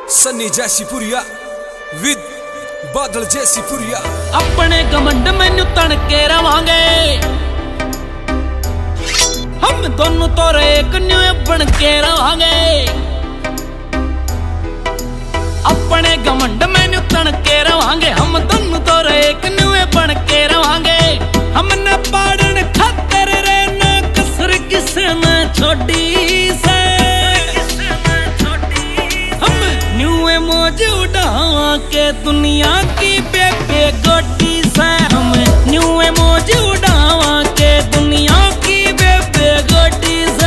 सन्नी जैसी पुरिया विद बादल जैसी पुरिया। अपने घमंड मैनू तड़के रवांगे हम दोनों तो एक न्यू बन के रवांगे। अपने घमंड मैनू तड़के रवांगे हम दोनों तो एक न्यू बन के रवांगे। हमने पाड़न खातर रहना कसर किसे न छोड़ी से हम न्यू मौज उड़ावा के दुनिया की बेबे गोटी से। हम न्यू मौज उड़ावा के दुनिया की बेबे गोटी से।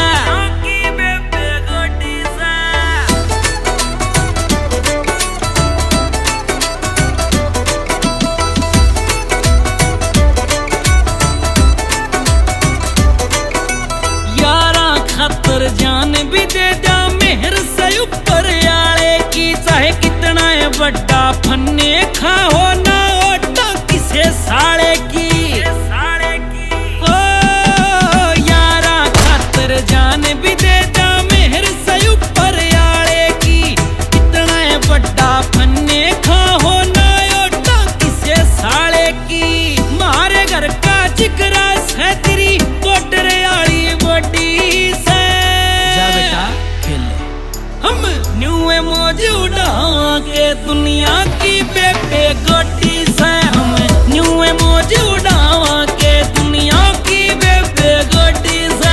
यारा खातर जान भी दे जा मेहर से ऊपर आले की। चाहे कितना है बड़ा फन्ने खाओ ना ओटा किसे साले की। ओ यारा खातर जान भी दे जा मेहर से ऊपर आले की। कितना है बड़ा फन्ने खाओ ना ओटा किसे साले की। मारे घर का जिगरा से तेरी बॉर्डर आली बॉडी से। जा बेटा खेल हम न्यू मौज उड़ावा के दुनिया की बेबे गोटी से। हम न्यू मौज उड़ावा के दुनिया की बेबे गोटी से।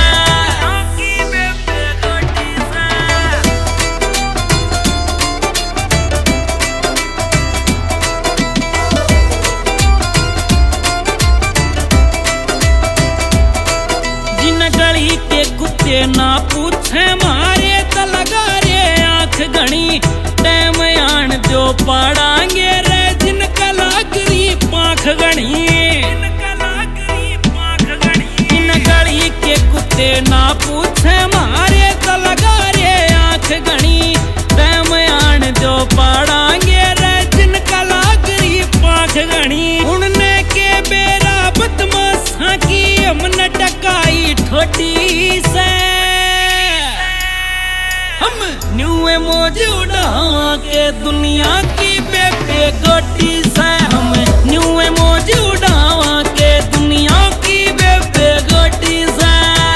जिन गली के कुत्ते ना पूछे मारे तो लगा रे आंख घनी। टैम आन जो पाड़ांगे रे जिनका लागरी पांख घनी। जिन गली के कुत्ते ना पूछे मारे तो लगा रे आंख घनी। टैम आन जो पाड़ांगे रे जिनका लागरी पांख घनी। उड़ने के बेरा बदमाशा की हमने टकाई ठोटी से। हम न्यू मौज उड़ावा के दुनिया की बेबे गोटी से। हम न्यू मौज उड़ावा के दुनिया की बेबे गोटी से।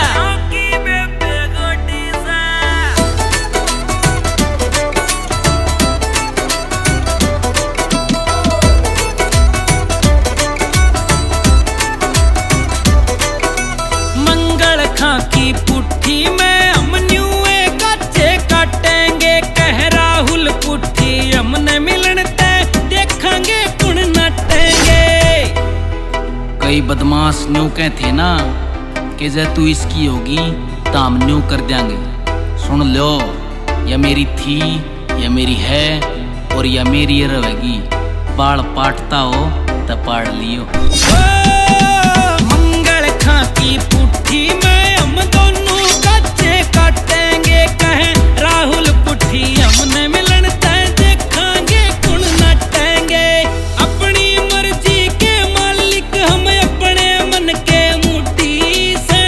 मंगल खा की पुट्ठी में हम न्यू कच्चे काटेंगे। कह राहुल पुट्ठी हमने मिलन तय देखेंगे कुण नटेंगे। कई बदमाश न्यू कह थे ना कि जब तू इसकी होगी तो हम न्यू कर देंगे। सुन लो या मेरी थी या मेरी है और या मेरी रहेगी। बाल पाटता हो तो पाड़ लियो। मंगल खा की पुट्ठी में हम दोनों कच्चे काटेंगे। कहे राहुल पुट्ठी हमने मिलन तय देखेंगे कुण नटेंगे। अपनी मर्जी के मालिक हम अपने मन के मुट्ठी से।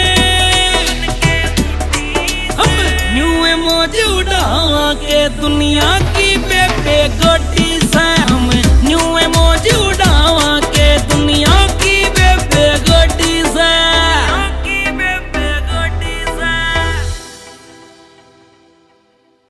हम न्यू मौज उड़ावा के दुनिया की बेबे गोटी